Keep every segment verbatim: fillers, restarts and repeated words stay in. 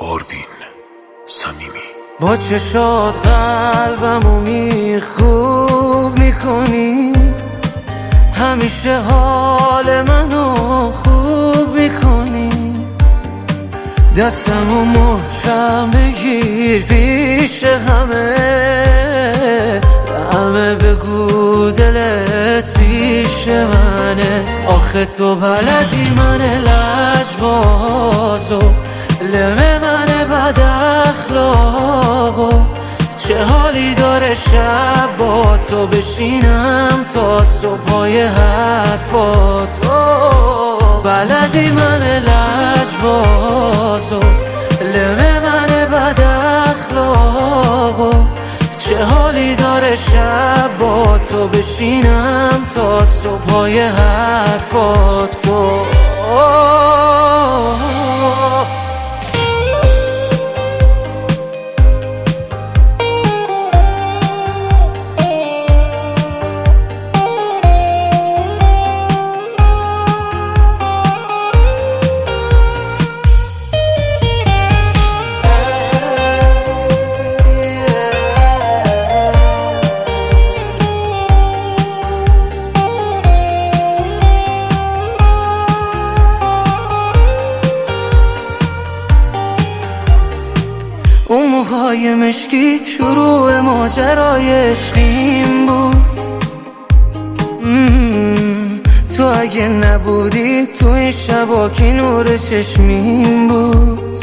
آروین صمیمی. با چشات قلبمو میخوب میکنی، همیشه حال منو خوب میکنی. دستمو محکم بگیر پیش همه، همه بگو دلت پیش منه. آخه تو بلدی من لجبازو، لمه من بد اخلاقو. چه حالی داره شب با تو بشینم تا صبحای حرفاتو. بلدی من لجبازو، لمه من بد اخلاقو. چه حالی داره شب با تو بشینم تا صبحای حرفاتو. اون موهای مشکیت شروع ماجرای عشقیم بود. تو اگه نبودی تو این شبا کی نور چشمیم بود.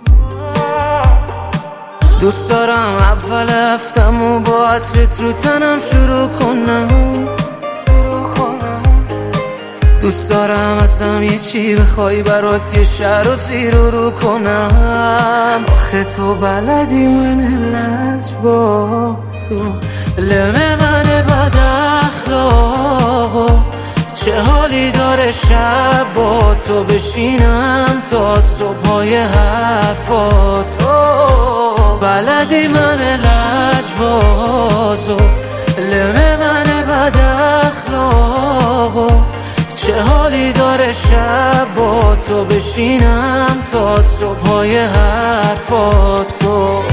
دوست دارم اول هفتمو با عطرت رو تنم شروع کنم. دوست دارم ازم یه چی بخوای برات یه شهر و زیر رو کنم. آخه تو بلدی من لجبازو، لمه من بد اخلاقو. چه حالی داره شب با تو بشینم تا صبحای حرفاتو. بلدی من لجبازو، لمه من بد اخلاقو. چه حالی داره شب با تو بشینم تا صبحای حرفاتو.